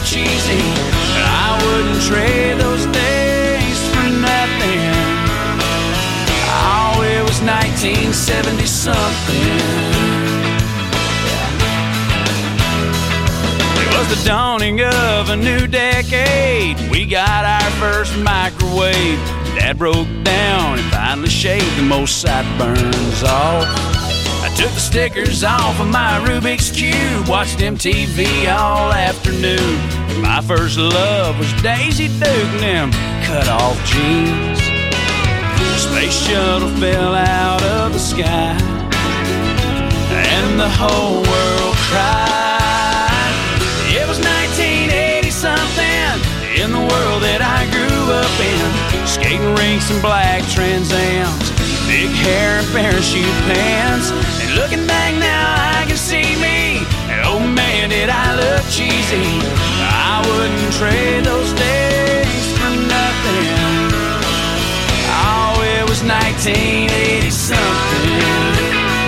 cheesy, but I wouldn't trade those days for nothing. Oh, it was 1970-something. It was the dawning of a new decade. We got our first microwave. Dad broke down and finally shaved the most sideburns off. I took the stickers off of my Rubik's Cube, watched MTV all afternoon. My first love was Daisy Duke and them cut-off jeans. The space shuttle fell out of the sky, and the whole world cried. It was 1980-something in the world that I grew up in. Skating rinks and black Trans Ams, big hair and parachute pants. And looking back now, I can see me. And oh man, did I look cheesy. I wouldn't trade those days for nothing. Oh, it was 1980-something.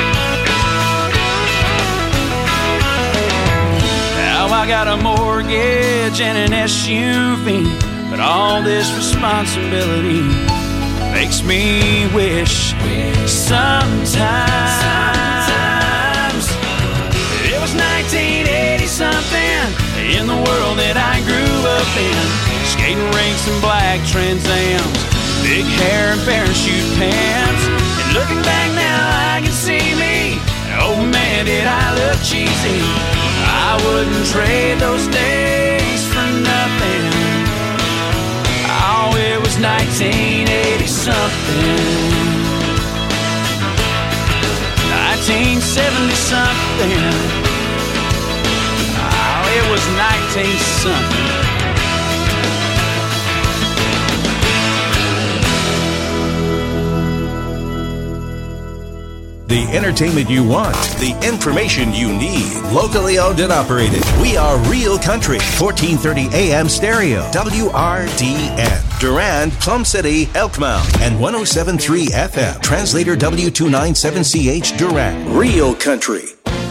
Now I got a mortgage and an SUV, but all this responsibility makes me wish sometimes it was 1980-something in the world that I grew up in. Skating rinks and black Trans Ams, big hair and parachute pants. And looking back now, I can see me. Oh man, did I look cheesy. I wouldn't trade those days for nothing. Oh, it was 1980-something. 1970-something. Oh, it was 19-something. The entertainment you want, the information you need. Locally owned and operated. We are Real Country, 1430 AM stereo, WRDN. Durand, Plum City, Elkmount, and 107.3 FM. Translator W297CH Durand. Real Country.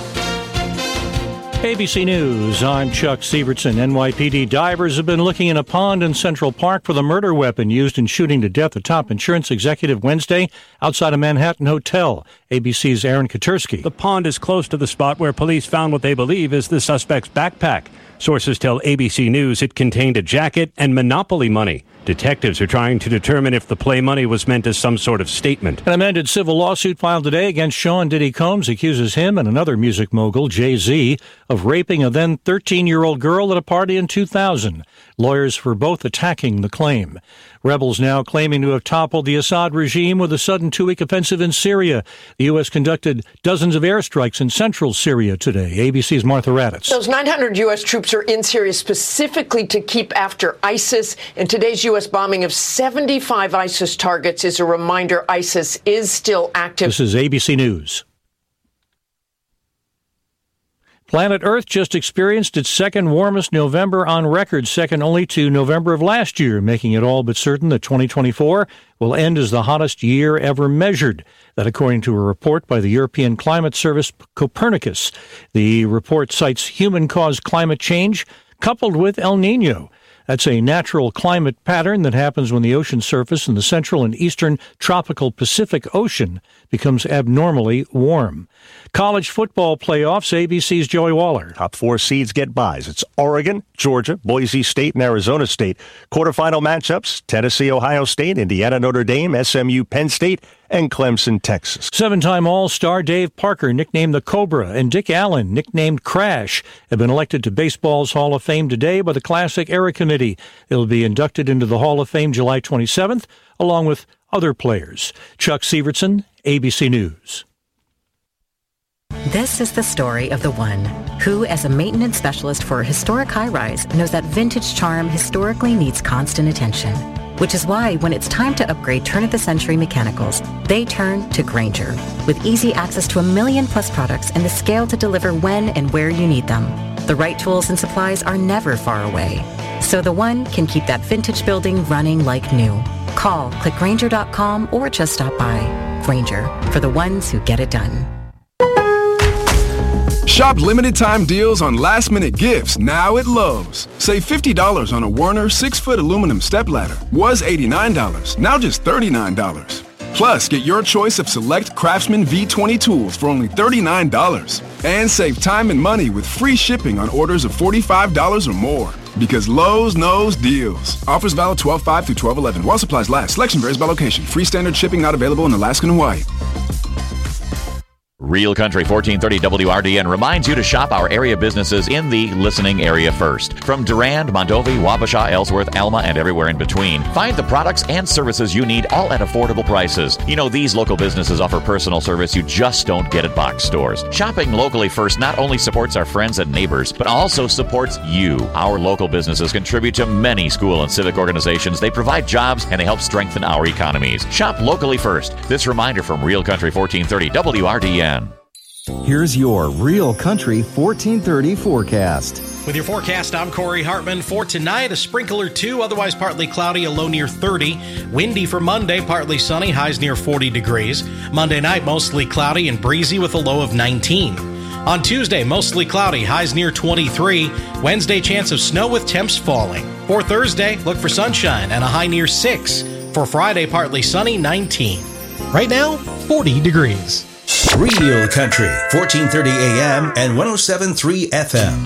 ABC News, I'm Chuck Sievertson. NYPD divers have been looking in a pond in Central Park for the murder weapon used in shooting to death a top insurance executive Wednesday outside a Manhattan hotel. ABC's Aaron Katursky. The pond is close to the spot where police found what they believe is the suspect's backpack. Sources tell ABC News it contained a jacket and Monopoly money. Detectives are trying to determine if the play money was meant as some sort of statement. An amended civil lawsuit filed today against Sean Diddy Combs accuses him and another music mogul, Jay-Z, of raping a then 13-year-old girl at a party in 2000. Lawyers for both attacking the claim. Rebels now claiming to have toppled the Assad regime with a sudden two-week offensive in Syria. The U.S. conducted dozens of airstrikes in central Syria today. ABC's Martha Raddatz. Those 900 U.S. troops are in Syria specifically to keep after ISIS. And today's U.S. bombing of 75 ISIS targets is a reminder ISIS is still active. This is ABC News. Planet Earth just experienced its second warmest November on record, second only to November of last year, making it all but certain that 2024 will end as the hottest year ever measured. That according to a report by the European climate service Copernicus. The report cites human-caused climate change coupled with El Niño. That's a natural climate pattern that happens when the ocean surface in the central and eastern tropical Pacific Ocean becomes abnormally warm. College football playoffs, ABC's Joey Waller. Top four seeds get byes. It's Oregon, Georgia, Boise State, and Arizona State. Quarterfinal matchups, Tennessee, Ohio State, Indiana, Notre Dame, SMU, Penn State, and Clemson, Texas. Seven-time All-Star Dave Parker, nicknamed the Cobra, and Dick Allen, nicknamed Crash, have been elected to baseball's Hall of Fame today by the Classic Era Committee. They'll be inducted into the Hall of Fame July 27th, along with other players. Chuck Sievertson, ABC News. This is the story of the one who, as a maintenance specialist for a historic high-rise, knows that vintage charm historically needs constant attention. Which is why when it's time to upgrade turn-of-the-century mechanicals, they turn to Grainger. With easy access to 1 million-plus products and the scale to deliver when and where you need them. The right tools and supplies are never far away. So the one can keep that vintage building running like new. Call, click Grainger.com, or just stop by. Grainger, for the ones who get it done. Shop limited-time deals on last-minute gifts now at Lowe's. Save $50 on a Werner 6-foot aluminum stepladder. Was $89, now just $39. Plus, get your choice of select Craftsman V20 tools for only $39. And save time and money with free shipping on orders of $45 or more. Because Lowe's knows deals. Offers valid 12/5 through 12/11. While supplies last. Selection varies by location. Free standard shipping not available in Alaska and Hawaii. Real Country 1430 WRDN reminds you to shop our area businesses in the listening area first. From Durand, Mondovi, Wabasha, Ellsworth, Alma, and everywhere in between. Find the products and services you need, all at affordable prices. You know, these local businesses offer personal service you just don't get at box stores. Shopping locally first not only supports our friends and neighbors, but also supports you. Our local businesses contribute to many school and civic organizations. They provide jobs and they help strengthen our economies. Shop locally first. This reminder from Real Country 1430 WRDN. Here's your Real Country 1430 forecast. With your forecast, I'm Corey Hartman. For tonight, a sprinkle or two, otherwise partly cloudy, a low near 30. Windy for Monday, partly sunny, highs near 40 degrees. Monday night, mostly cloudy and breezy with a low of 19. On Tuesday, mostly cloudy, highs near 23. Wednesday, chance of snow with temps falling. For Thursday, look for sunshine and a high near 6. For Friday, partly sunny, 19. Right now, 40 degrees. Real Country, 1430 AM and 107.3 FM.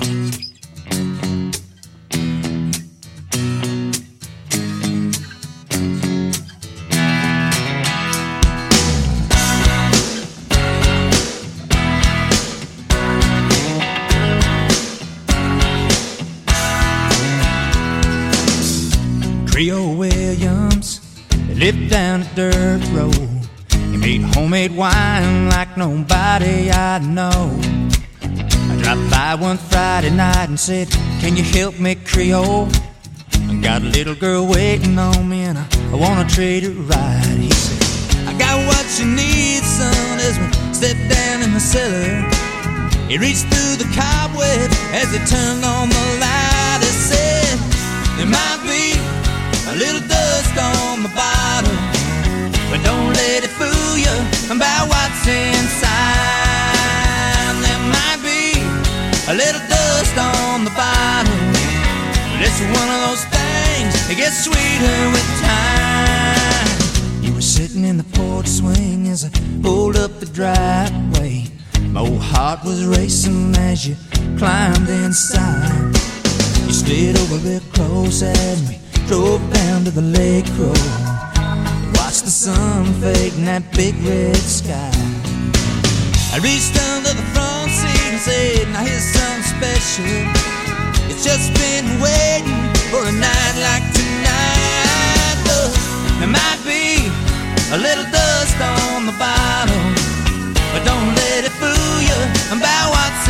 Creole Williams lived down a dirt road. He made homemade wine like nobody I know. I dropped by one Friday night and said, "Can you help me, Creole? I got a little girl waiting on me and I wanna treat her right." He said, "I got what you need, son," as we stepped down in the cellar. He reached through the cobwebs as he turned on the light. He said, "There might be a little dust on the bottom, but don't let it fool you about what's inside. There might be a little dust on the bottom, but it's one of those things that gets sweeter with time." You were sitting in the porch swing as I pulled up the driveway. My old heart was racing as you climbed inside. You slid over real close as we drove down to the lake road. Watched the sun fade in that big red sky. I reached under the front seat and said, "Now here's something special. It's just been waiting for a night like tonight." Look, there might be a little dust on the bottom, but don't let it fool you about what's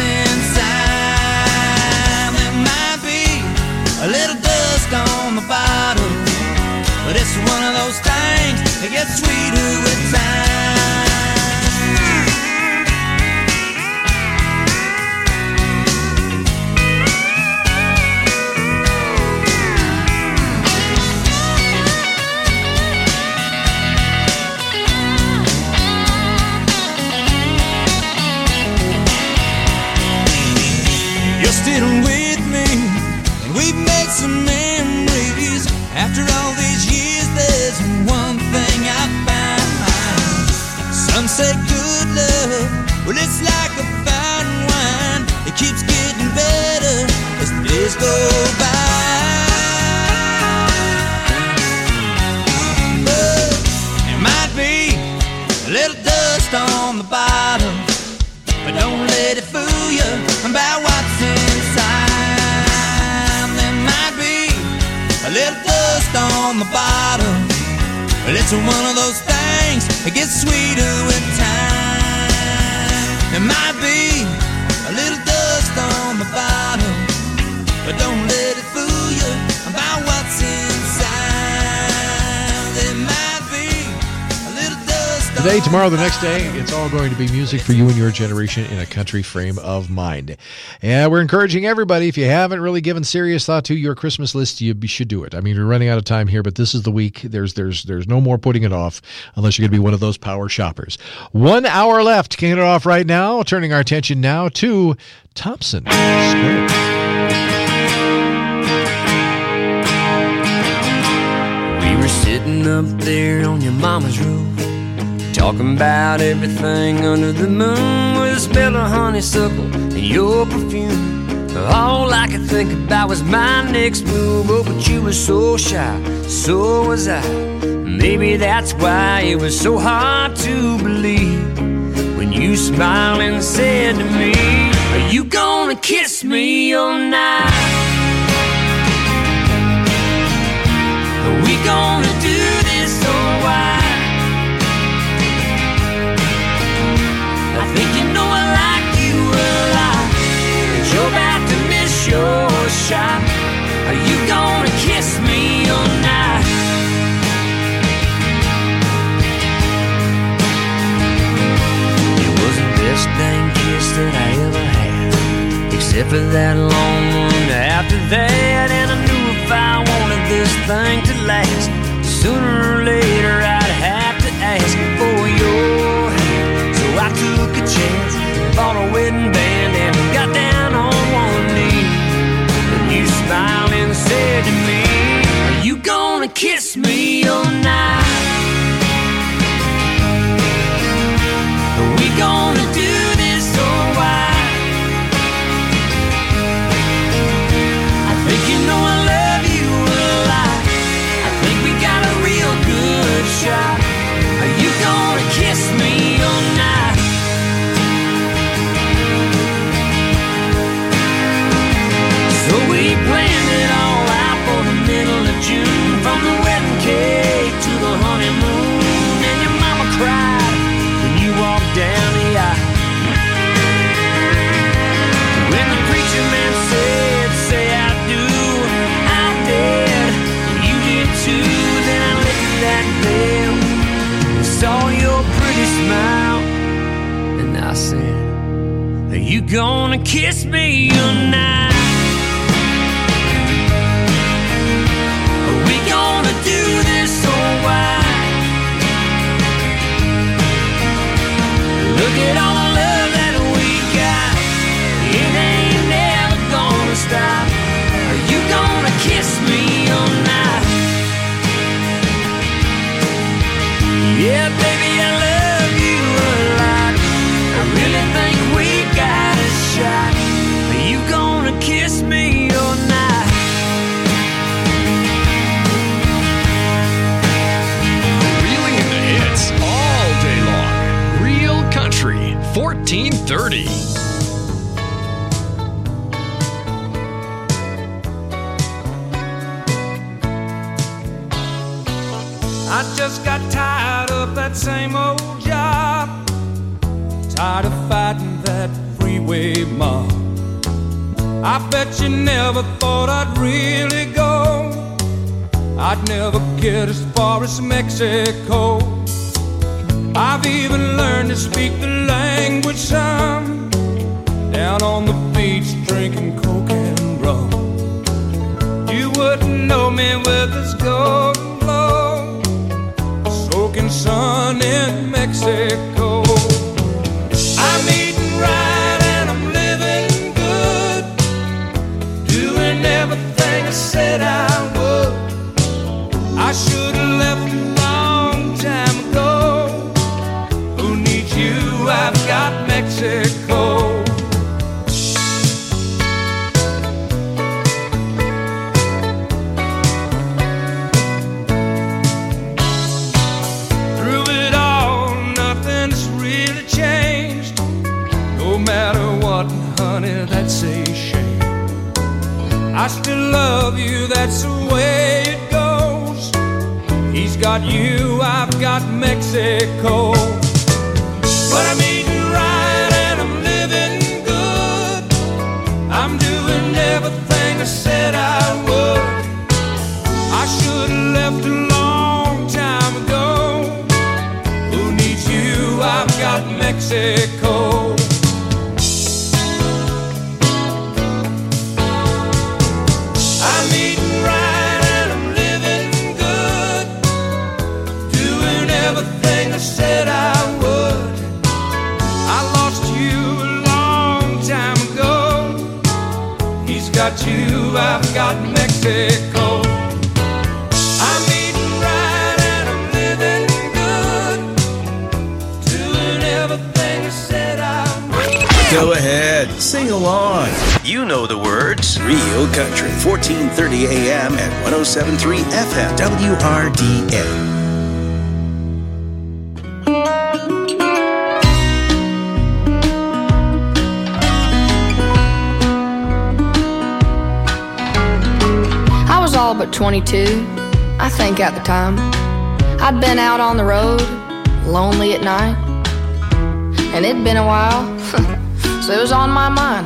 inside. There might be a little dust on the bottom, but it's one of those things that gets sweeter with time. You're still with me, and we've made some memories. After all these years, there's one thing I found. Some say good love, well, it's like a fine wine. It keeps getting better as the days go by. But there might be a little dust on the bottom, but don't let it fool you about what's inside. There might be a little dust on the bottom, but it's one of those things that gets sweeter with time. There might be a little dust on the bottom, but don't let it fool you about what's inside. There might be a little dust Today, tomorrow, the next day, it's all going to be music for you and your generation in a country frame of mind. And we're encouraging everybody, if you haven't really given serious thought to your Christmas list, you should do it. I mean, we're running out of time here, but this is the week. There's no more putting it off unless you're going to be one of those power shoppers. 1 hour left. Kicking it off right now. Turning our attention now to Thompson Square. We were sitting up there on your mama's roof, talking about everything under the moon, with the smell of honeysuckle and your perfume. All I could think about was my next move. Oh, but you were so shy, so was I. Maybe that's why it was so hard to believe when you smiled and said to me, are you gonna kiss me all night? Are we gonna do this all white? I think you know I like you a lot, but you're about to miss your shot. Are you gonna kiss me all night? It was the best dang kiss that I ever had, except for that long one after that. And I knew if I wanted this thing to last, sooner or later I'd have to ask for your hand. So I took a chance, bought a wedding band, and got down on one knee. And you smiled and said to me, are you gonna kiss me all night? Are we gonna do this all white? I think you know I love you a lot. I think we got a real good shot. Are you gonna kiss me all night? So we planned it all out for the middle of June, from the wedding cake to the honeymoon. And your mama cried when you walked down the aisle. When the preacher man said, say I do, I did, you did too. Then I lifted that veil and saw your pretty smile, and I said, are you gonna kiss me tonight? Are we gonna do this all white? Look at all the love that we got, it ain't never gonna stop. Are you gonna kiss me all night? Yeah, baby, I love you a lot. I really think we got a shot. Are you gonna kiss me all night? Reeling in the hits all day long. Real Country 1430. I just got tired of that same old job, tired of fighting that freeway mob. I bet you never thought I'd really go, I'd never get as far as Mexico. I've even learned to speak the language some, down on the beach drinking coke and rum. You wouldn't know me with this golden glow, soaking sun in Mexico. I'm eating right and I'm living good, doing everything I said I would. I should have left a long time ago. Who needs you? I've got Mexico. Honey, that's a shame. I still love you, that's the way it goes. He's got you, I've got Mexico. But I'm eating right and I'm living good, I'm doing everything I said I would. I should have left a long time ago. Who needs you? you, I've got Mexico. I'm eating right and I'm living good, doing everything I said I would. Go ahead, sing along. You know the words. Real Country, 1430 AM and 107.3 FM, WRDN. All but 22, I think at the time. I'd been out on the road, lonely at night, and it'd been a while, so it was on my mind.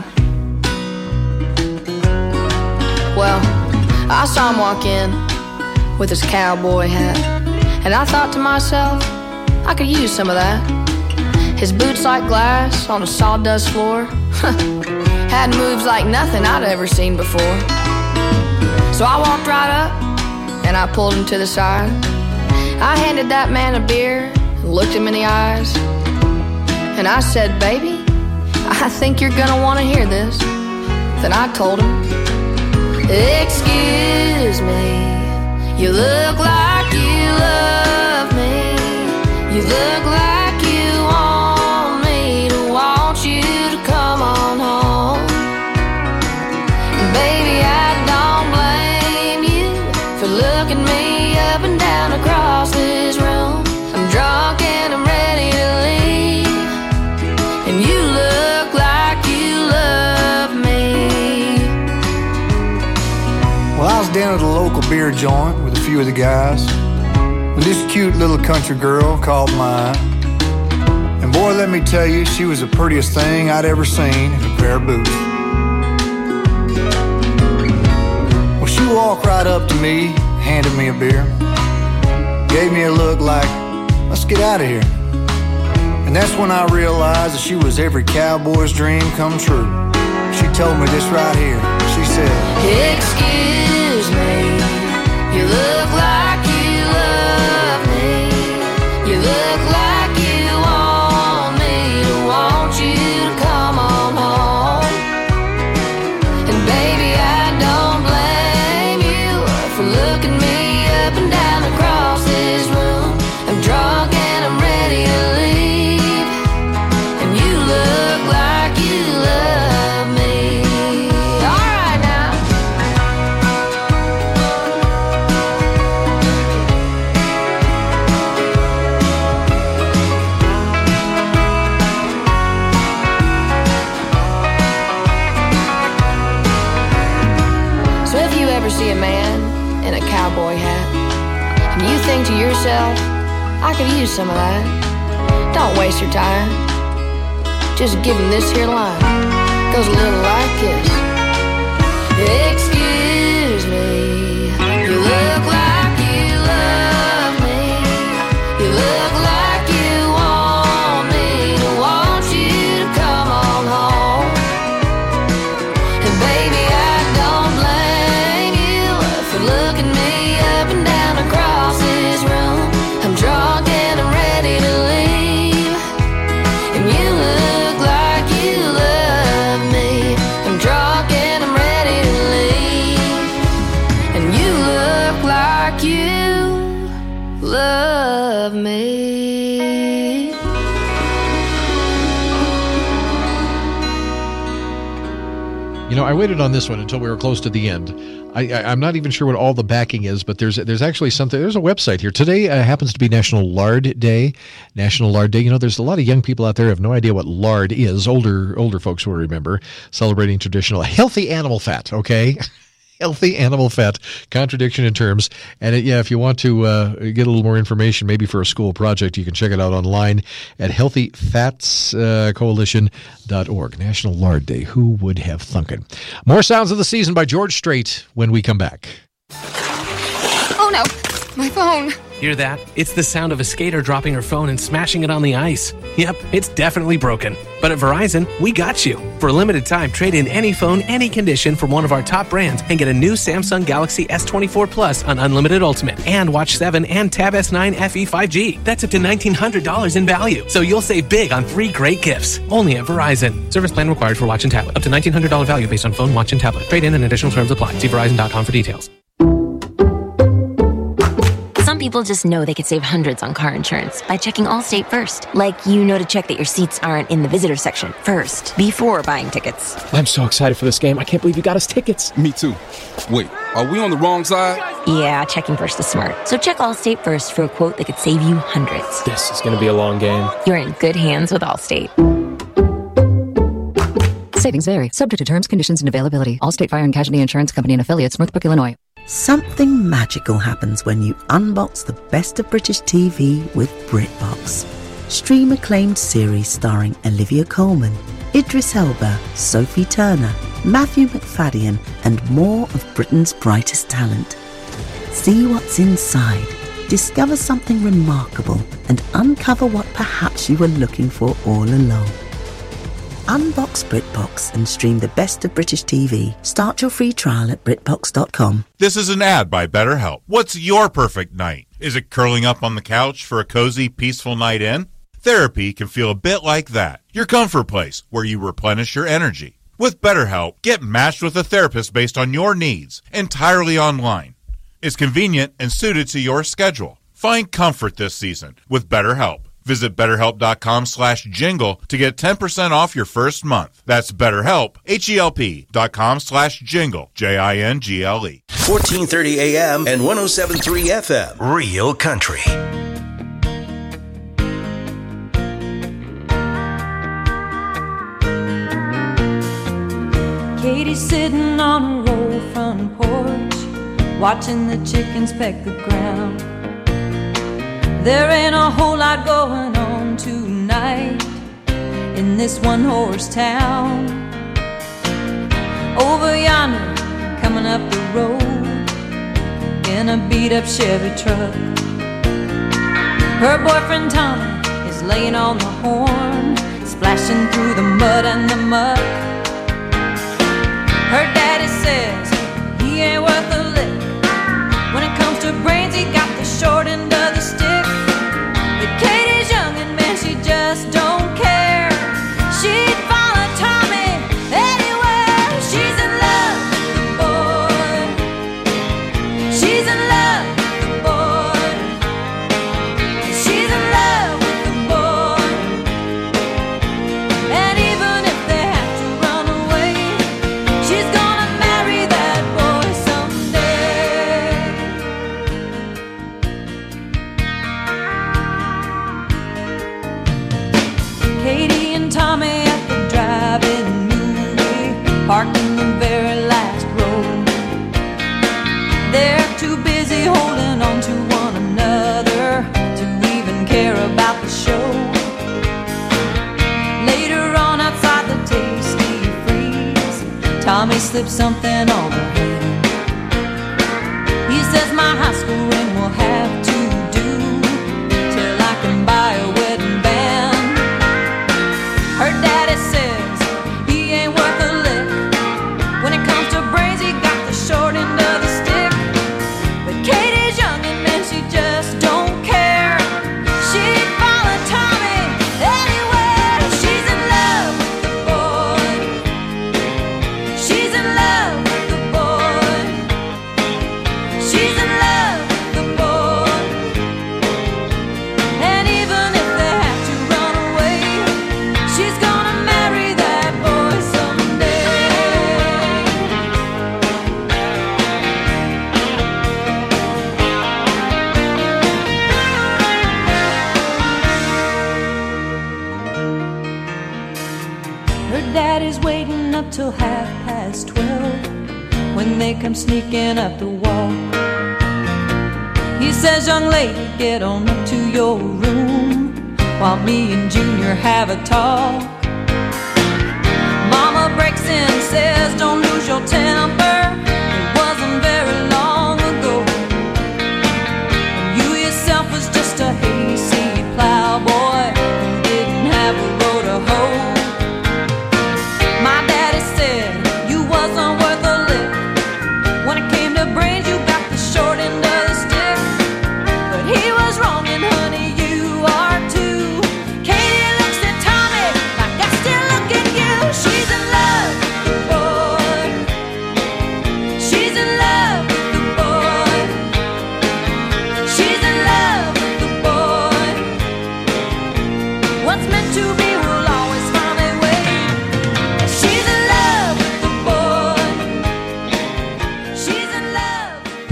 Well, I saw him walk in with his cowboy hat, and I thought to myself, I could use some of that. His boots like glass on a sawdust floor had moves like nothing I'd ever seen before. So I walked right up, and I pulled him to the side. I handed that man a beer, and looked him in the eyes, and I said, baby, I think you're gonna want to hear this. Then I told him, excuse me, you look like you love me. You look like you want me to want you to come on home. And baby, I don't blame you for looking me up and down across this room. I'm drunk and I'm ready to leave, and you look like you love me. Well, I was down at a local beer joint with a few of the guys when this cute little country girl called mine. And boy, let me tell you, she was the prettiest thing I'd ever seen in a pair of boots. Well, she walked right up to me, handed me a beer, gave me a look like, let's get out of here. And that's when I realized that she was every cowboy's dream come true. She told me this right here. She said, excuse me, you look like you love me. You look like you want me to want you to come on home. And baby, I don't blame you for looking me up and down across this room. I'm drunk and I'm ready to leave, and you look like you love me. All right now. So if you ever see a man in a cowboy hat, and you think to yourself, I could use some of that, don't waste your time. Just give him this here line. Goes a little like this. Excuse me, you look like you love me. You look like you want me to want you to come on home. And baby, I don't blame you for looking me up and down across this room. I'm drunk and I'm ready to leave, and you look like you love me. I'm drunk and I'm ready to leave, and you look like you love me. You know, I waited on this one until we were close to the end. I'm not even sure what all the backing is, but there's actually something. There's a website here. Today happens to be National Lard Day. National Lard Day. You know, there's a lot of young people out there who have no idea what lard is. Older folks will remember. Celebrating traditional healthy animal fat, okay? Healthy animal fat, contradiction in terms. And if you want to get a little more information, maybe for a school project, you can check it out online at healthyfatscoalition.org. National Lard Day. Who would have thunkin'? More Sounds of the Season by George Strait when we come back. Oh no, my phone. Hear that? It's the sound of a skater dropping her phone and smashing it on the ice. Yep, it's definitely broken. But at Verizon, we got you. For a limited time, trade in any phone, any condition from one of our top brands and get a new Samsung Galaxy S24 Plus on Unlimited Ultimate and Watch 7 and Tab S9 FE 5G. That's up to $1,900 in value. So you'll save big on 3 great gifts. Only at Verizon. Service plan required for watch and tablet. Up to $1,900 value based on phone, watch, and tablet. Trade in and additional terms apply. See Verizon.com for details. Some people just know they could save hundreds on car insurance by checking Allstate first. Like, to check that your seats aren't in the visitor section first, before buying tickets. I'm so excited for this game. I can't believe you got us tickets. Me too. Wait, are we on the wrong side? Yeah, checking first is smart. So check Allstate first for a quote that could save you hundreds. This is going to be a long game. You're in good hands with Allstate. Savings vary. Subject to terms, conditions, and availability. Allstate Fire and Casualty Insurance Company and Affiliates, Northbrook, Illinois. Something magical happens when you unbox the best of British TV with BritBox. Stream acclaimed series starring Olivia Colman, Idris Elba, Sophie Turner, Matthew McFadden, and more of Britain's brightest talent. See what's inside, discover something remarkable, and uncover what perhaps you were looking for all along. Unbox BritBox and stream the best of British TV. Start your free trial at BritBox.com. This is an ad by BetterHelp. What's your perfect night? Is it curling up on the couch for a cozy, peaceful night in? Therapy can feel a bit like that. Your comfort place, where you replenish your energy. With BetterHelp, get matched with a therapist based on your needs, entirely online. It's convenient and suited to your schedule. Find comfort this season with BetterHelp. Visit BetterHelp.com/jingle to get 10% off your first month. That's BetterHelp, HELP.com/jingle, JINGLE. 1430 AM and 107.3 FM. Real Country. Katie's sitting on a roll front porch, watching the chickens peck the ground. There ain't a whole lot going on tonight in this one-horse town. Over yonder, coming up the road in a beat-up Chevy truck, her boyfriend Tommy is laying on the horn, splashing through the mud and the muck. Her daddy says he ain't worth a lick. When it comes to brains, he got the short end of the stick. But Katie's young and man, she just don't care. She'd follow Tommy anywhere. She's in love with the boy. She's in love with the boy. She's in love with the boy. And even if they have to run away, she's gonna marry that boy someday. Katie and Tommy at the drive-in movie, parked in the very last row. They're too busy holding on to one another to even care about the show. Later on outside the Tasty Freeze, Tommy slips something on her hand. He says my high school ring will have to do till I can buy a wedding band. Her daddy says he ain't worth a lick. When it comes to brains, he got the short end of the stick. But Katie's young and man, she just don't care. She'd follow Tommy anywhere. She's in love with the boy. She's in love with the boy. She's in love with the boy. And even if they have to run away, she's gonna marry that boy someday. Her daddy's waiting up till 12:30 when they come sneaking up the walk. He says, young lady, get on up to your room while me and Junior have a talk. Mama breaks in and says, don't lose your temper. It wasn't very long ago when you yourself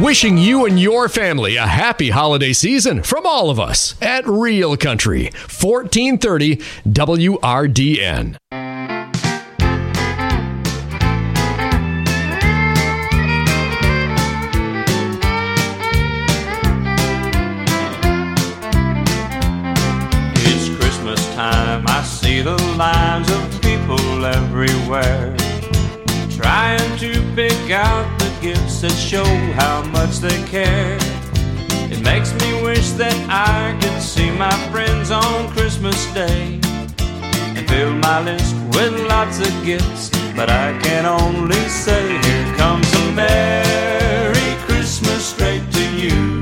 Wishing you and your family a happy holiday season from all of us at Real Country, 1430 WRDN. It's Christmas time, I see the lines of people everywhere, trying to pick out the gifts that show how much they care. It makes me wish that I could see my friends on Christmas Day and fill my list with lots of gifts, but I can only say here comes a Merry Christmas straight to you.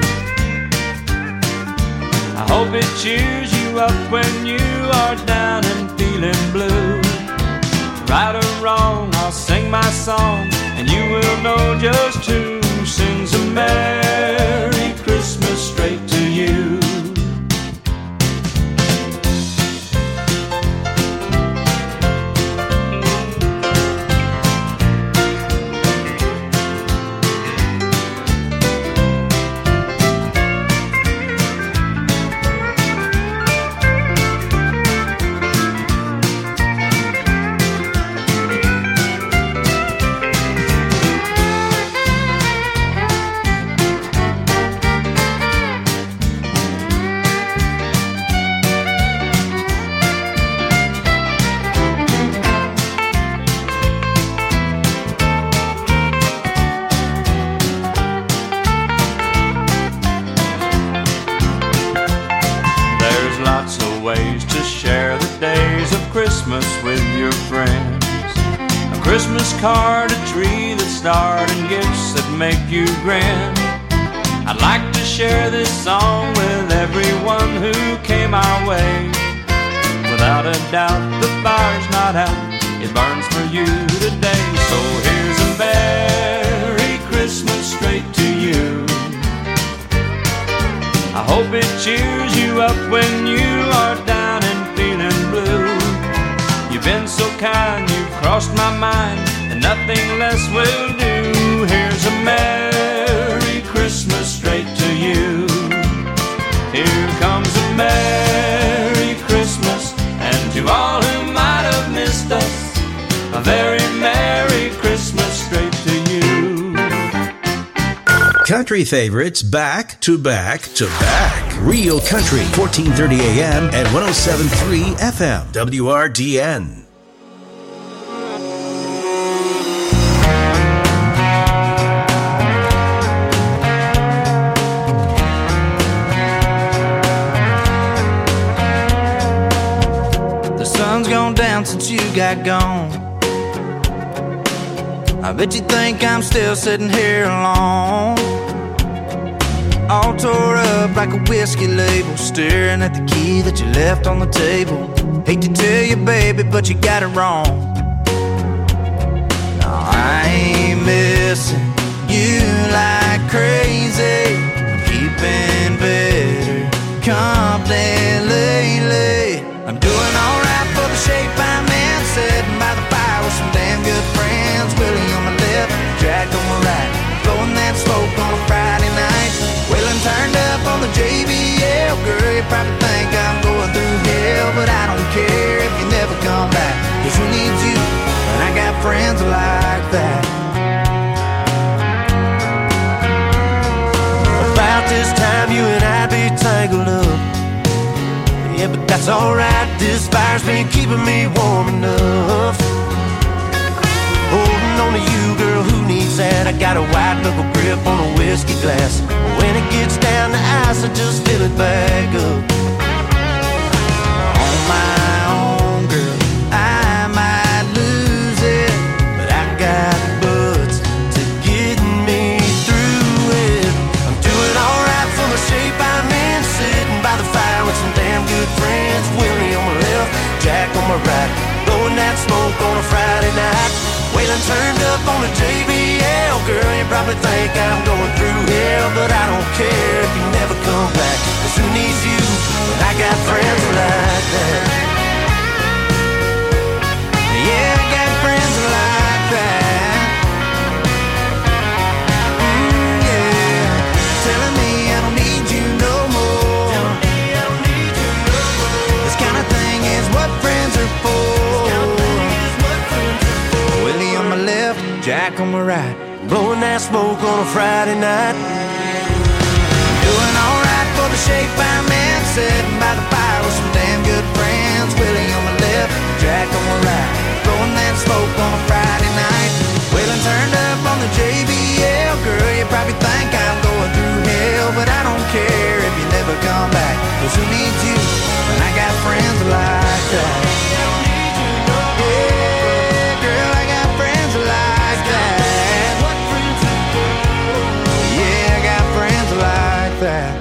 I hope it cheers you up when you are down and feeling blue. Right or wrong, I'll sing my song, and you will know just who sings a Merry Christmas straight to you. Christmas with your friends. A Christmas card, a tree that starred, and gifts that make you grin. I'd like to share this song with everyone who came our way. Without a doubt, the fire's not out, it burns for you today. So here's a Merry Christmas straight to you. I hope it cheers you up when you are down and feeling blue. You've been so kind, you've crossed my mind, and nothing less will do. Here's a Merry Christmas straight to you. Here comes a Merry Christmas, and to all who might have missed us, a very Merry Christmas straight to you. Country favorites back to back to back. Real Country, 1430 AM and 107.3 FM, WRDN. The sun's gone down since you got gone. I bet you think I'm still sitting here alone, all tore up like a whiskey label, staring at the key that you left on the table. Hate to tell you, baby, but you got it wrong. No, I ain't missing you like crazy. I'm keeping better company lately. I'm doing alright for the shape I'm in, sitting by the fire with some damn good friends. Willie on my left, Jack on my right, blowing that smoke on a Friday night. Waylon turned up on the JBL. Girl, you probably think I'm going through hell, but I don't care if you never come back, 'cause who needs you when I got friends like that? About this time you and I be tangled up. Yeah, but that's alright, this fire's been keeping me warm enough. Holding on to you, girl, who needs that? I got a white knuckle grip on a whiskey glass. When it gets down to ice, I just fill it back up. On my own, girl, I might lose it, but I got butts to get me through it. I'm doing alright for the shape I'm in, sitting by the fire with some damn good friends. Willie on my left, Jack on my right, blowing that smoke on a Friday night. Waylon turned up on the JBL. Girl, you probably think I'm going through hell, but I don't care if you never come back, 'cause who needs you when I got friends like that? Yeah, I got friends like that. Yeah. Jack on my right, blowing that smoke on a Friday night. Doing alright for the shape I'm in, sitting by the fire with some damn good friends. Willie on my left, Jack on my right, blowing that smoke on a Friday night. Willie turned up on the JBL, girl, you probably think I'm going through hell, but I don't care if you never come back, 'cause who needs you when I got friends like that? Yeah, girl, I got friends like that. Yeah, I got friends like that.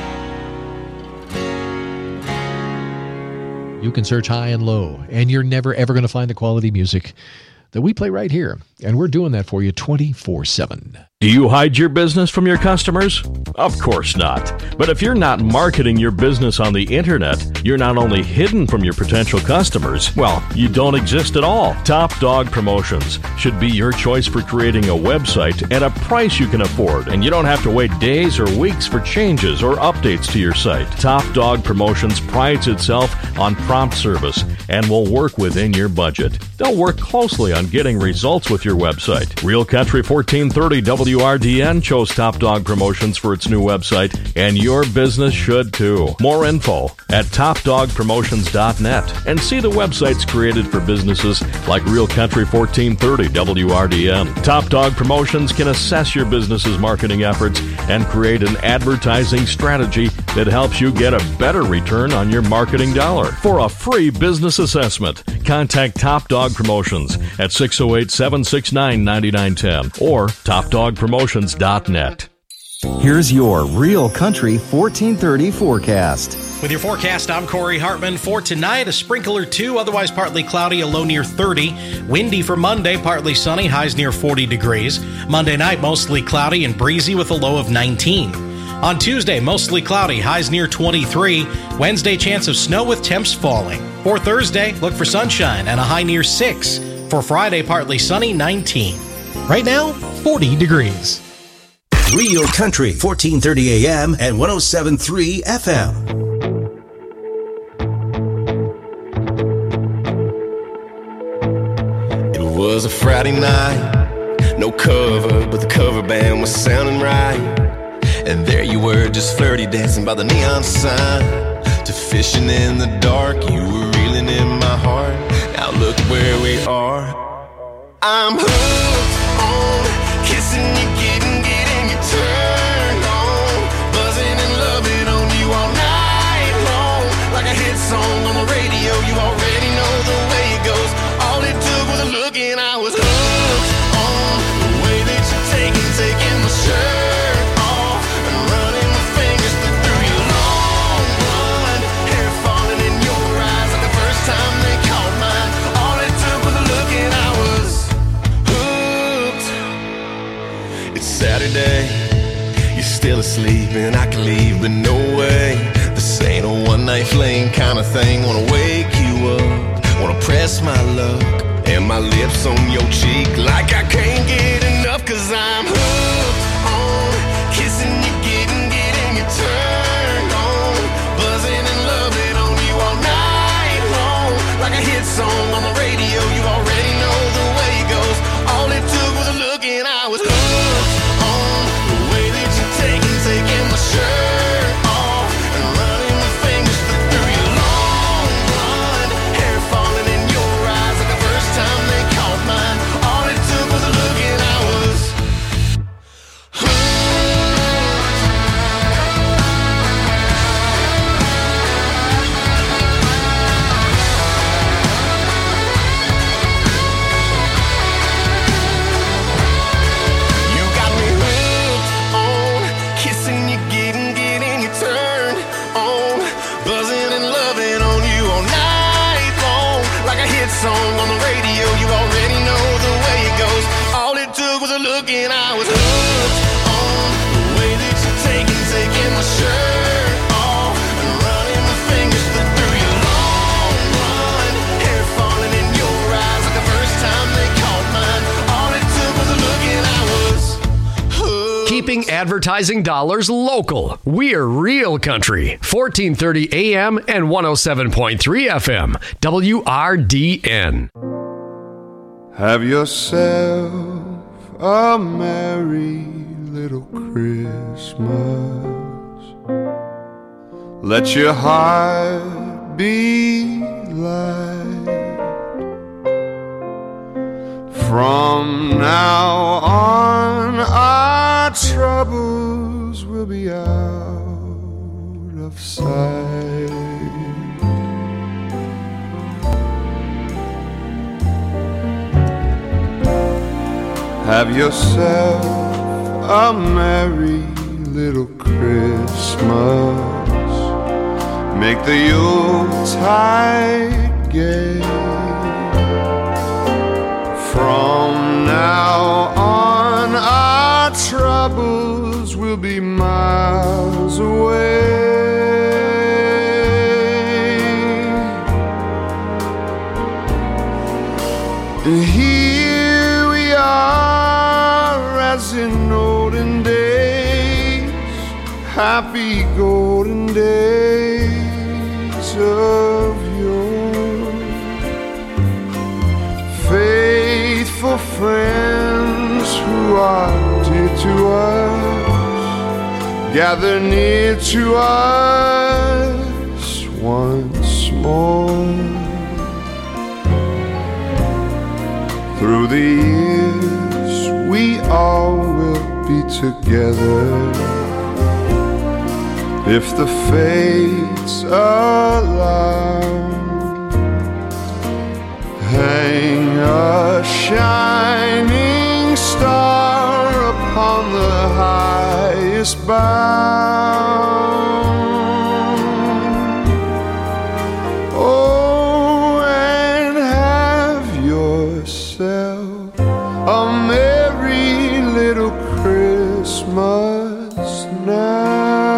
You can search high and low, and you're never, ever going to find the quality music that we play right here. And we're doing that for you 24/7. Do you hide your business from your customers? Of course not. But if you're not marketing your business on the internet, you're not only hidden from your potential customers, well, you don't exist at all. Top Dog Promotions should be your choice for creating a website at a price you can afford, and you don't have to wait days or weeks for changes or updates to your site. Top Dog Promotions prides itself on prompt service and will work within your budget. They'll work closely on getting results with your website. Real Country 1430 WRDN chose Top Dog Promotions for its new website, and your business should too. More info at topdogpromotions.net, and see the websites created for businesses like Real Country 1430 WRDN. Top Dog Promotions can assess your business's marketing efforts and create an advertising strategy that helps you get a better return on your marketing dollar. For a free business assessment, contact Top Dog Promotions at 608-769-9910 or topdogpromotions.net. Here's your Real Country 1430 forecast. With your forecast, I'm Corey Hartman. For tonight, a sprinkle or two, otherwise partly cloudy, a low near 30. Windy for Monday, partly sunny, highs near 40 degrees. Monday night, mostly cloudy and breezy with a low of 19. On Tuesday, mostly cloudy, highs near 23. Wednesday, chance of snow with temps falling. For Thursday, look for sunshine and a high near 6. For Friday, partly sunny, 19. Right now, 40 degrees. Real Country 1430 AM and 107.3 FM. It was a Friday night, no cover, but the cover band was sounding right. And there you were, just flirty dancing by the neon sign. To fishing in the dark, you were reeling in my heart. Now look where we are. I'm hooked on kissing you, getting you turned on, buzzing and loving on you all night long. Like a hit song on the radio, you already know the way it goes. All it took was a look and I was hooked on the way that you're taking my shirt off and running my fingers through your long blonde hair, falling in your eyes like the first time they caught mine. All it took was a look and I was hooked. It's Saturday, you're still asleep and I can leave, but no way. This ain't a one-night fling kind of thing. Wanna wake you up, wanna press my luck and my lips on your cheek like I can't get enough. 'Cause I'm hooked on kissing you, getting you turned on, buzzing and loving on you all night long. Like a hit song on the radio, you already know the way it goes. All it took was a look and I was hooked on the way that you're taking my shirt off and running my fingers through your long blonde hair, falling in your eyes like the first time they caught mine. All it took was a look and I was song on the radio, you already know the way it goes. All it took was a look and I was hooked on the way that you're taking my shirt off and running my fingers through your long blonde hair, falling in your eyes like the first time they caught mine. All it took was a look and I was hooked. Keeping advertising dollars local. We're Real Country, 1430 AM and 107.3 FM, WRDN. Have yourself a merry little Christmas. Let your heart be light. From now on, our troubles will be out of sight. Have yourself a merry little Christmas. Make the Yuletide gay. From now on, our troubles will be miles away. And here we are, as in olden days, happy golden days of yore. Faithful friends who are dear to us, gather near to us once more. Through the years we all will be together, if the fates allow. Hang a shining star upon the highest bough. Oh, and have yourself a merry little Christmas now.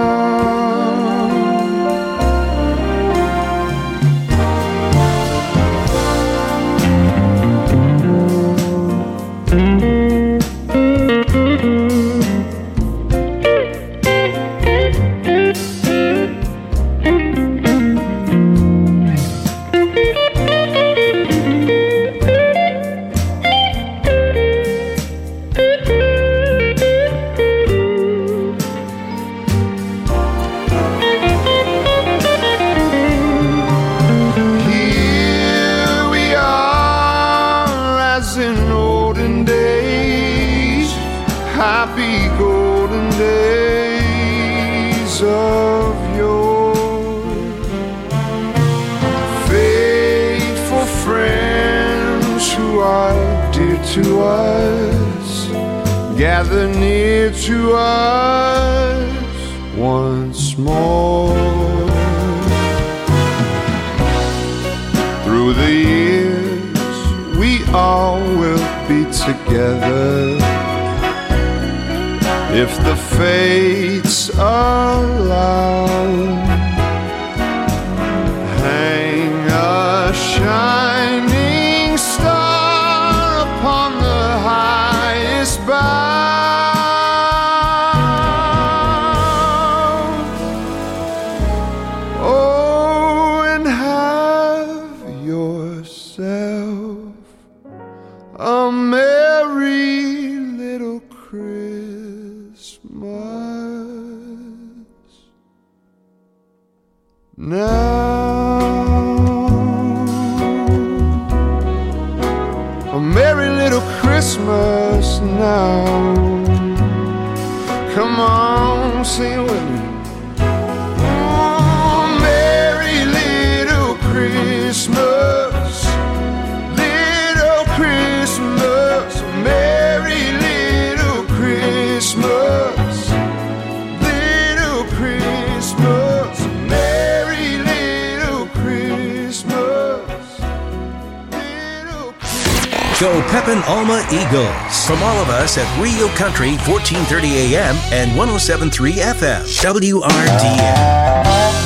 To us, gather near to us once more. Through the years we all will be together, if the fates allow. Hang a shining star upon the highest bough. Oh, and have yourself a merry little Christmas now. A merry little Christmas now. Come on, sing it with me. Oh, merry little Christmas, little Christmas, merry little Christmas, little Christmas, merry little Christmas. Go Pepin Alma Eagles. From all of us at Real Country 1430 AM and 107.3 FM. WRDN.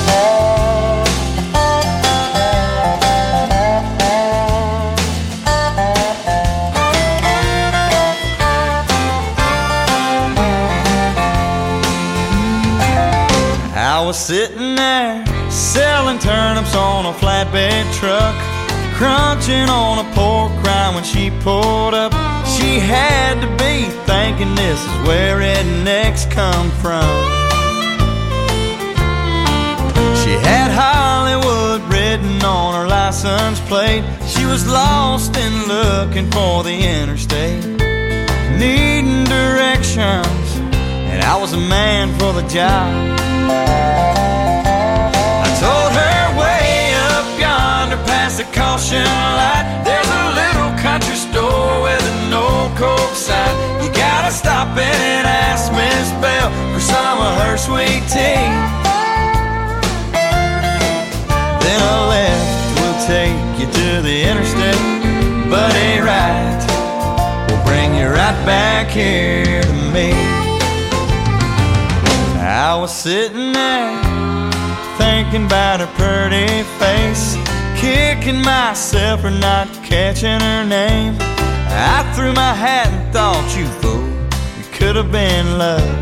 I was sitting there selling turnips on a flatbed truck, crunching on a pork rind when she pulled up. She she had to be thinking this is where rednecks come from. She had Hollywood written on her license plate. She was lost and looking for the interstate, needing directions, and I was a man for the job. I told her way up yonder past the caution light, there's a little country store with an old Coke sign. You gotta stop in and ask Miss Bell for some of her sweet tea. Then a left will take you to the interstate, but a right will bring you right back here to me. I was sitting there thinking about her pretty face, kicking myself for not catching her name. I threw my hat and thought, you fool, you could have been love.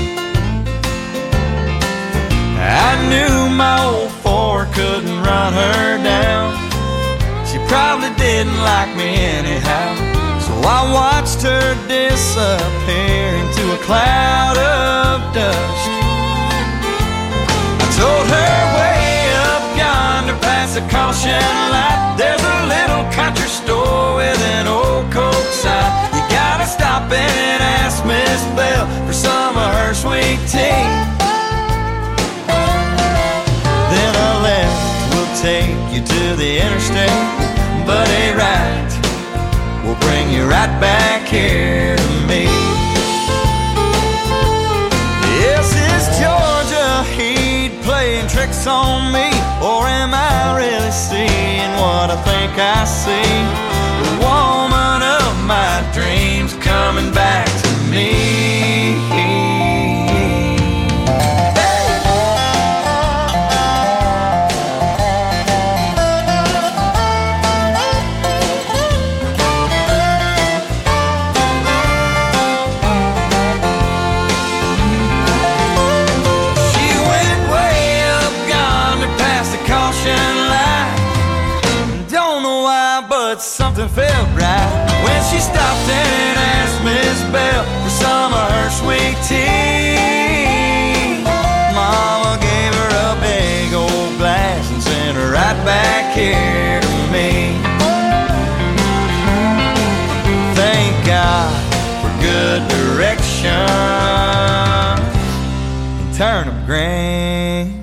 I knew my old Ford couldn't run her down. She probably didn't like me anyhow, so I watched her disappear into a cloud of dust. I told her way up yonder past the caution light, there's a little country store with an old Coke sign. You gotta stop in and ask Miss Bell for some of her sweet tea. Then a left will take you to the interstate, but a right will bring you right back here to me. Yes, is Georgia Heat playing tricks on me, or am I really seeing what I think I see? The woman of my dreams coming back to me. Something felt right when she stopped in and asked Miss Bell for some of her sweet tea. Mama gave her a big old glass and sent her right back here to me. Thank God for good direction and turnip greens.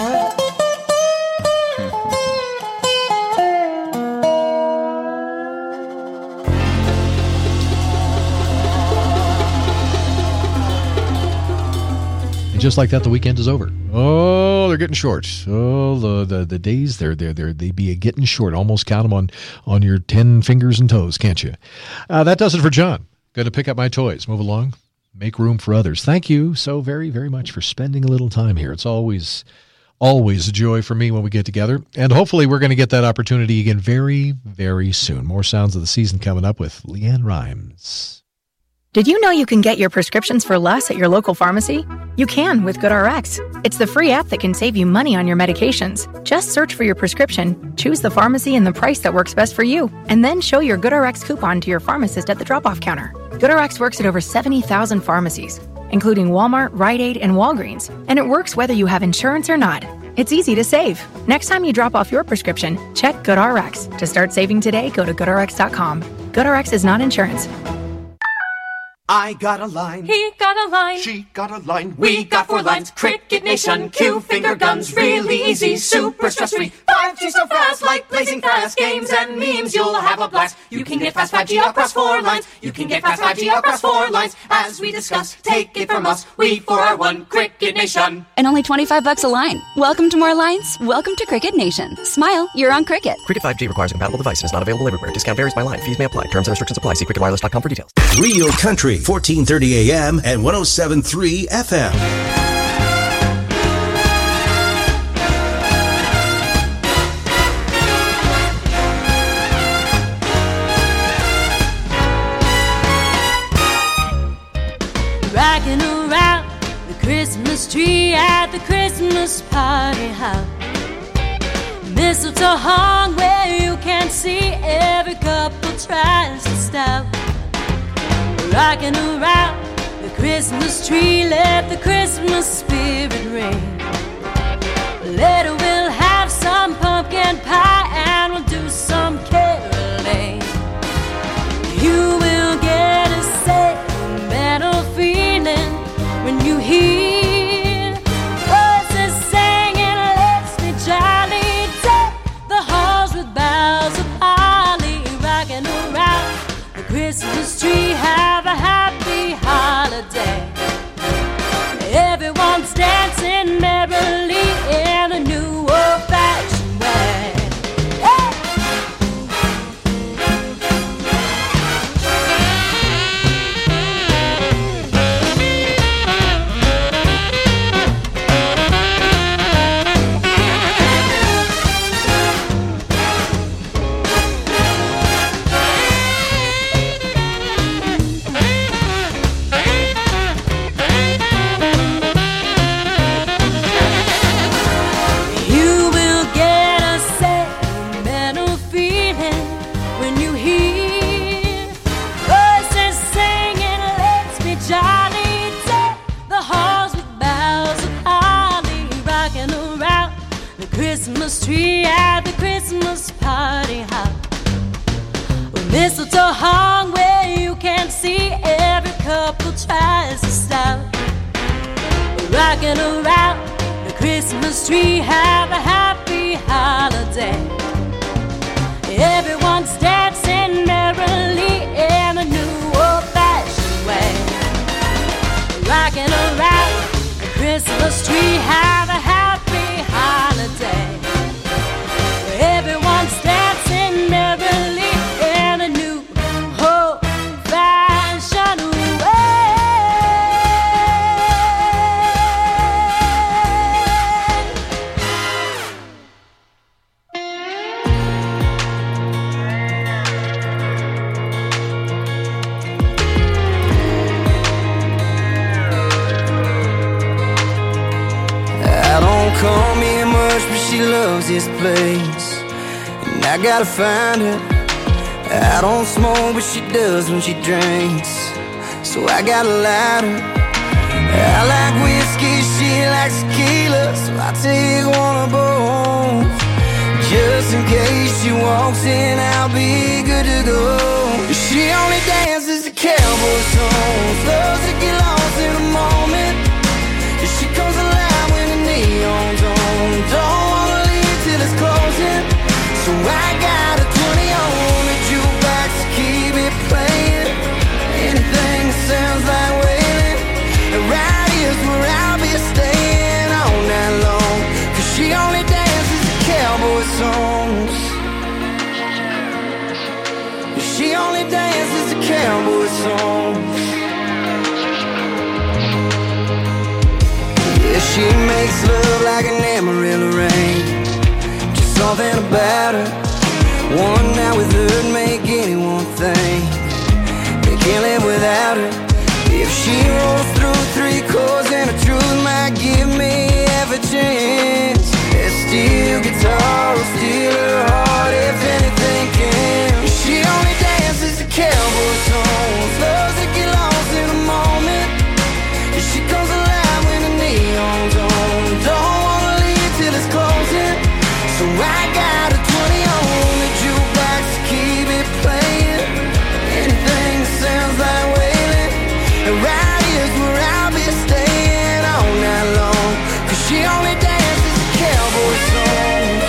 Just like that, the weekend is over. Oh, they're getting short. Oh, the days they be getting short. Almost count them on your 10 fingers and toes, can't you? That does it for John. Going to pick up my toys. Move along. Make room for others. Thank you so very, very much for spending a little time here. It's always a joy for me when we get together. And hopefully we're going to get that opportunity again very, very soon. More sounds of the season coming up with Leanne Rimes. Did you know you can get your prescriptions for less at your local pharmacy? You can with GoodRx. It's the free app that can save you money on your medications. Just search for your prescription, choose the pharmacy and the price that works best for you, and then show your GoodRx coupon to your pharmacist at the drop-off counter. GoodRx works at over 70,000 pharmacies, including Walmart, Rite Aid, and Walgreens, and it works whether you have insurance or not. It's easy to save. Next time you drop off your prescription, check GoodRx. To start saving today, go to GoodRx.com. GoodRx is not insurance. I got a line. He got a line. She got a line. We got 4 lines. Cricket Nation, Q finger guns, really easy, super stress-free. 5G so fast, like blazing fast. Games and memes, you'll have a blast. You can get fast 5G across 4 lines. You can get fast 5G across 4 lines. As we discuss, take it from us. We 4 are one. Cricket Nation. And only $25 a line. Welcome to more lines. Welcome to Cricket Nation. Smile, you're on Cricket. Cricket 5G requires a compatible device and is not available everywhere. Discount varies by line. Fees may apply. Terms and restrictions apply. See cricketwireless.com for details. Real Country, 1430 AM and 107.3 FM. Rocking around the Christmas tree at the Christmas party hop. Mistletoe hung where you can see, every couple tries to stop. rocking around the Christmas tree, let the Christmas spirit ring. Later we'll have some pumpkin pie and we'll do some caroling. You will get a sentimental feeling when you hear voices singing, let's be jolly, deck the halls with boughs of holly, rocking around the Christmas tree, have a happy holiday. Everyone's dancing merrily in a new old-fashioned way. Hey! Christmas tree at the Christmas party hop, with mistletoe hung where you can see, every couple tries to stop. Rocking around the Christmas tree, have a happy holiday. Everyone's dancing merrily in a new old-fashioned way. Rocking around the Christmas tree, have a happy holiday. Everyone's dancing merrily in a new old-fashioned call me much, but she loves this place, and I gotta find her. I don't smoke, but she does when she drinks, so I gotta light her. I like whiskey, she likes tequila, so I take one of both. Just in case she walks in, I'll be good to go. She only dances to cowboy songs, loves to get lost in a moment. She comes alive when the neon's on, don't wanna leave till it's closing. So I got a 20 on the jukebox to keep it playing. Anything that sounds like wailing, right here's where I'll be staying all night long. Cause she only dances to cowboy songs. She only dances to cowboy songs. She makes love like an Amarillo rain, just something about her. One night with her'd make anyone think they can't live without her. If she rolls through 3 chords and the truth might give me half a chance, that steel guitar will steal her heart if anything can. She only dances to cowboy songs, loves to get lost in a moment. She comes alive when the neon's on, don't wanna leave till it's closing. So I got a 20 on the jukebox to keep it playing. Anything that sounds like wailing, and right here's where I'll be staying all night long. Cause she only dances to cowboy songs.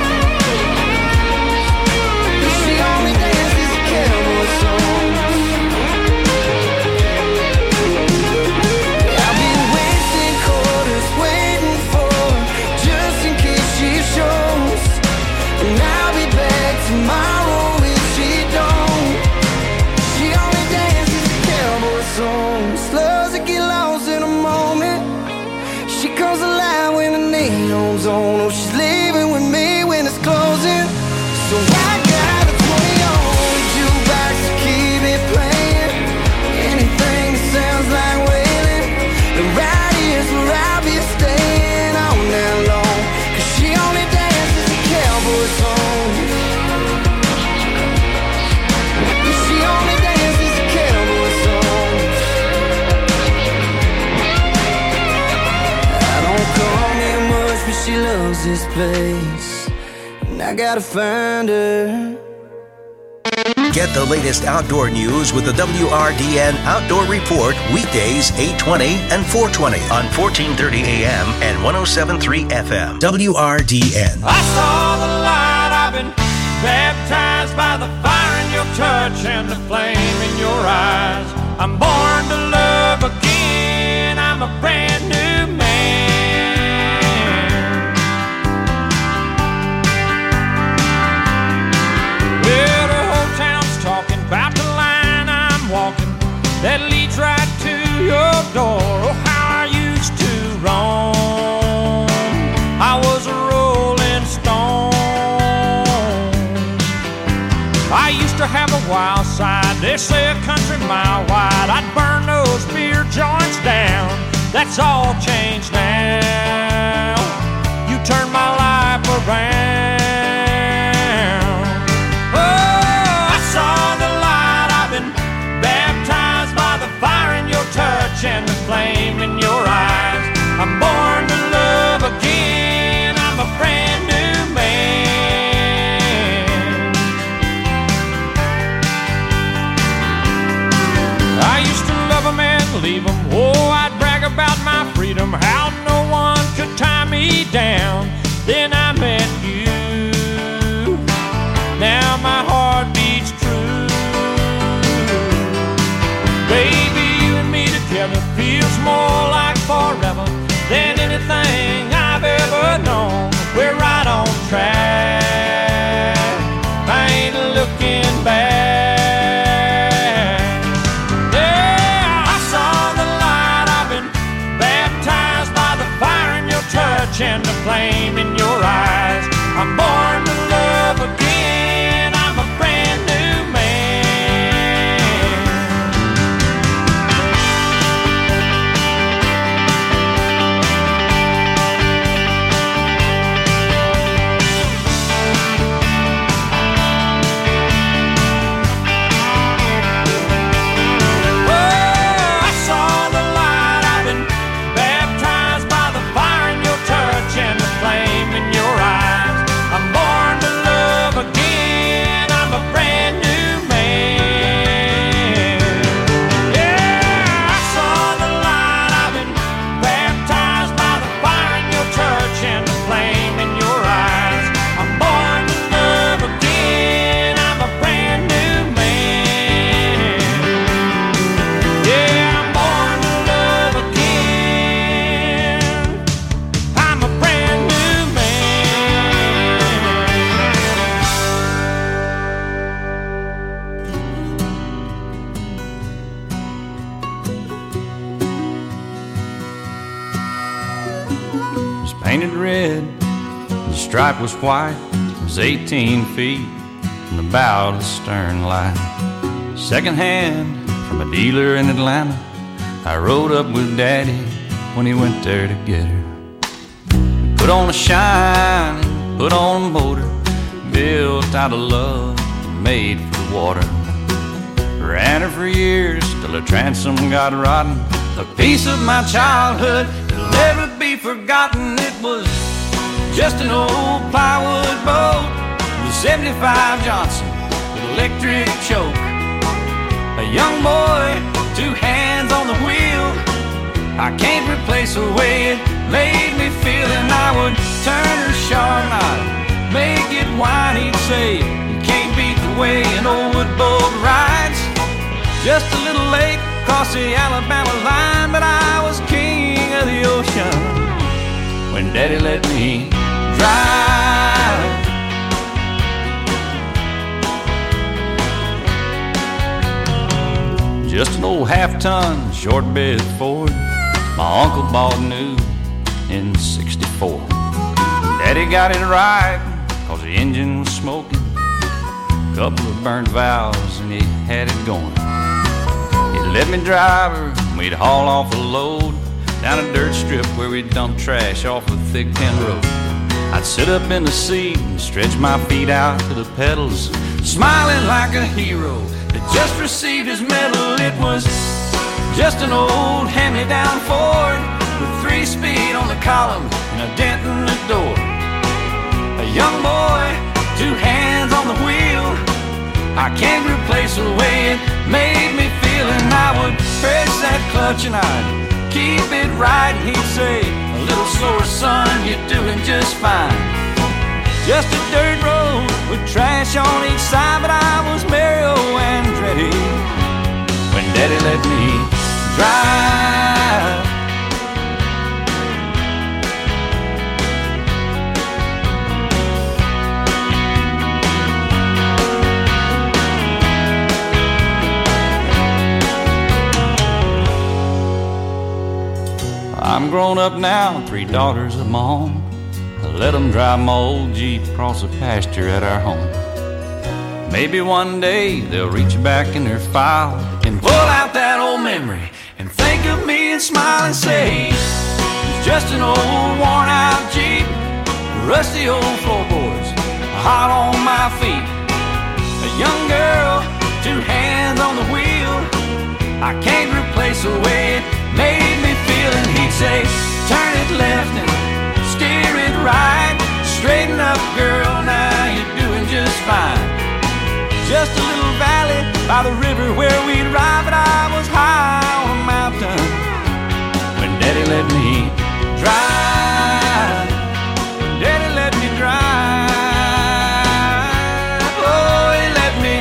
She only dances to cowboy songs. Tomorrow if she don't. She only dances to cowboy songs, loves to get lost in a moment. She comes alive when the neon's on. Oh, she's leaving with me when it's closing. So I got a 20 on the jukebox to keep it playing. Anything that sounds like wailing, the right here's where I'll be staying all night long. Cause she only dances to cowboy songs. She only dances to cowboy songs. knows this place, and I gotta find her. Get the latest outdoor news with the WRDN Outdoor Report weekdays 8:20 and 4:20 on 1430 AM and 107.3 FM. WRDN. I saw the light, I've been baptized by the fire in your touch and the flame in your eyes. I'm born to love again, I'm a brand new man. Well, the whole town's talking about the line I'm walking that leads right to your door. Oh, how I used to roam, I was a rolling stone. I used to have a wild side, they say a country mile wide. I'd burn those beer joints down, that's all changed now. You turned my life around. Oh, I saw the light, I've been baptized by the fire in your touch and the flame in your eyes. I'm born to love again, I'm a brand new man. I used to love them and leave them. Oh, I'd brag about my freedom, how no one could tie me down. Then I met you, now my heart beats true. Baby, you and me together feels more like forever than anything I've ever known. We're right on track, I ain't looking back. Yeah, I saw the light, I've been baptized by the fire in your touch and the flame in your eyes. I'm born to love again, I'm a brand new man. Oh, I saw the light, I've been baptized by the fire in your touch and the flame in your eyes. I'm born to love again, I'm a brand new man. Yeah, I saw the light, I've been baptized by the fire in your touch and the flame in your eyes. I'm born to love again, I'm a brand new man. Yeah, I'm born to love again, I'm a brand new It was painted red, the stripe was white. It was 18 feet from the bow to the stern light. Second hand from a dealer in Atlanta, I rode up with Daddy when he went there to get her. Put on a shine, put on a motor, built out of love, made for the water. Ran her for years till the transom got rotten. A piece of my childhood that'll never be forgotten. It was just an old plywood boat with a 75 Johnson with electric choke. A young boy, 2 hands on the wheel. I can't replace the way it made me feel. And I would turn her sharp and I'd make it whine. He'd say, you can't beat the way an old wood boat rides. Just a little lake across the Alabama line, but I was king of the ocean when Daddy let me drive. Just an old half-ton short bed Ford my uncle bought new in '64. Daddy got it right, cause the engine was smoking, couple of burnt valves and he had it going. He'd let me drive her, we'd haul off a load down a dirt strip where we'd dump trash off a thick tin road. I'd sit up in the seat and stretch my feet out to the pedals, smiling like a hero that just received his medal. It was just an old hand-me-down Ford with 3-speed on the column and a dent in the door. A young boy, 2 hands on the wheel. I can't replace the way it made me feel. And I would press that clutch and I'd keep it right. And he'd say, a little slower, son, you're doing just fine. Just a dirt road with trash on each side, but I was merry, oh, and ready when Daddy let me drive. I'm grown up now, 3 daughters of my own. I let them drive my old Jeep across the pasture at our home. Maybe one day they'll reach back in their file and pull out that old memory and think of me and smile and say, it's just an old worn out Jeep, rusty old floorboards, hot on my feet. A young girl, 2 hands on the wheel. I can't replace the way it made me feel. And he'd say, turn it left and steer it right. Straighten up, girl, now you're doing just fine. Just a little valley by the river where we'd ride, but I was high on a mountain when Daddy let me drive. Daddy let me drive. Oh, he let me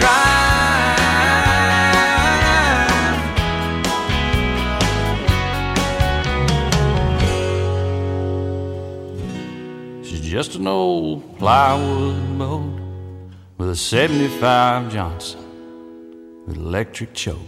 drive. She's just an old plywood boat with a 75 Johnson with electric choke.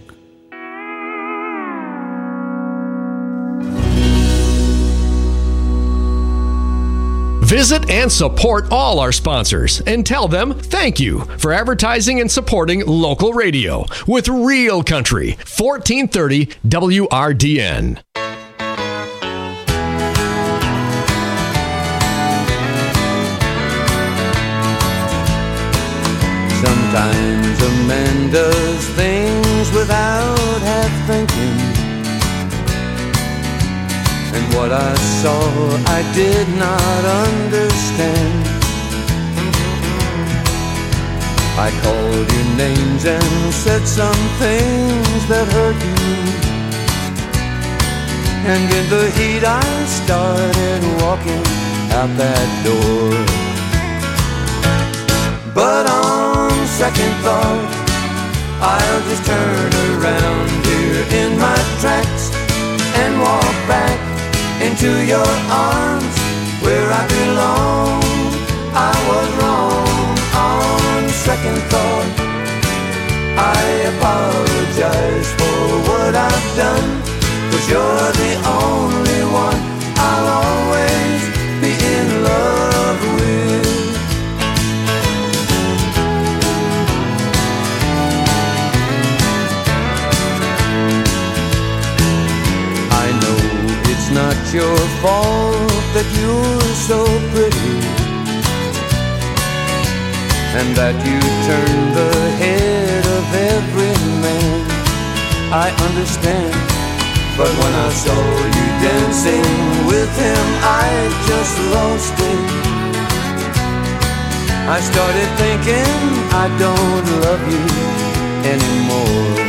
Visit and support all our sponsors and tell them thank you for advertising and supporting local radio with Real Country, 1430 WRDN. Sometimes a man does things without half thinking, and what I saw I did not understand. I called your names and said some things that hurt you, and in the heat I started walking out that door. But on second thought, I'll just turn around here in my tracks and walk back into your arms where I belong. I was wrong on second thought. I apologize for what I've done, 'cause you're the only one I'll always be in love with. It's not your fault that you're so pretty, and that you turn the head of every man. I understand, but when I saw you dancing with him, I just lost it. I started thinking I don't love you anymore.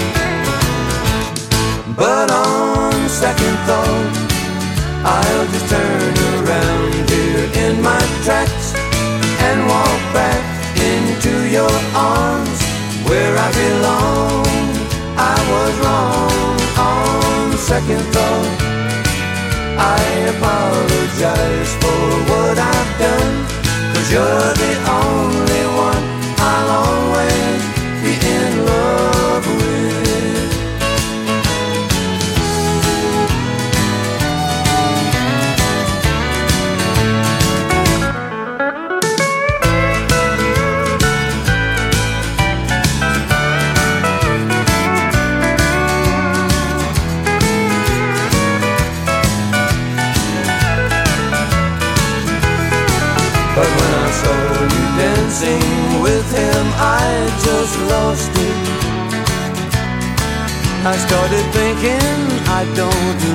But on second thought, I'll just turn around here in my tracks and walk back into your arms where I belong. I was wrong on second thought. I apologize for what I've done, 'cause you're the only one I'll always be in love with. But when I saw you dancing with him, I just lost it. I started thinking I don't